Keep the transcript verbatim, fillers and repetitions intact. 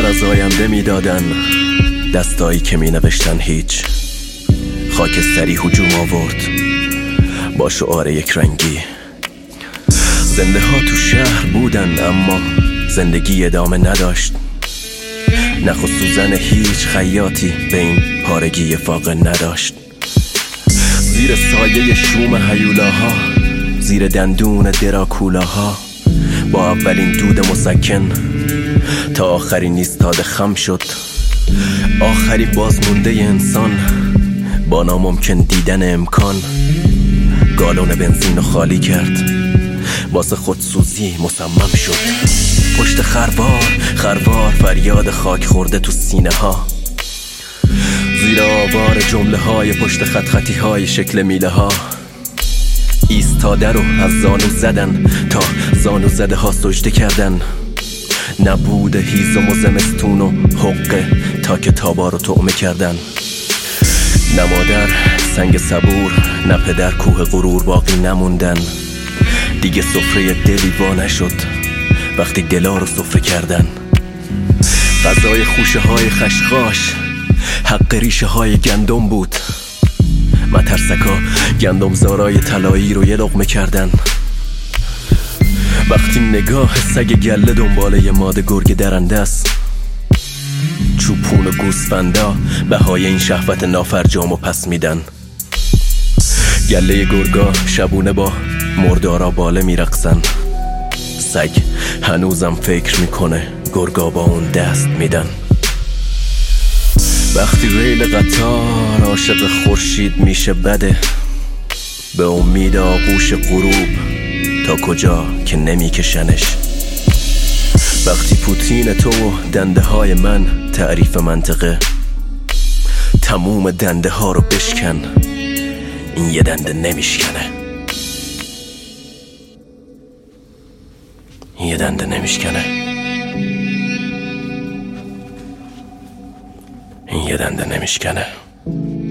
خبر از آینده میدادن، دستایی که می نوشتن هیچ. خاکستری هجوم آورد با شعار یک رنگی. زنده ها تو شهر بودن اما زندگی ادامه نداشت. نخ و سوزن هیچ خیاطی به این پارگی فاقه نداشت. زیر سایه شوم هیولاها، زیر دندون دراکولاها، با اولین دود مسکن تا آخرین ایستاده خم شد. آخری بازمونده انسان با ناممکن دیدن امکان، گالون بنزین رو خالی کرد، واسه خودسوزی مصمم شد. پشت خروار خروار فریاد خاک خورده تو سینه ها، زیر آوار جمله های پشت خط خطی های شکل میله ها. ایستاده رو از زانو زدن تا زانو زده ها سجده کردن. نبود هیزم و زمستون و حقه تا کتابا رو طعمه کردن. نه مادر سنگ صبور، نه پدر کوه غرور باقی نموندن. دیگه سفره دلی وا نشد وقتی دلا رو سفره کردن. غذای خوشه های خشخاش حق ریشه های گندم بود. مترسکا گندم زارای طلایی رو یه لقمه کردن. وقتی نگاه سگ گله دنباله ماده گرگ درنده است، چوپون و گوسفندا بهای این شهوت نافرجامو پس میدن. گله گرگا شبونه با مردارا باله میرقصن. سگ هنوزم فکر میکنه گرگا با اون دست میدن. وقتی ریل قطار عاشق خورشید میشه بده، به امید آغوش غروب تا کجا که نمیکشنش. وقتی پوتین تو و دنده های من تعریف منطقه، تموم دنده ها رو بشکن، این یه دنده نمیشکنه. این یه دنده نمیشکنه. این یه دنده نمیشکنه.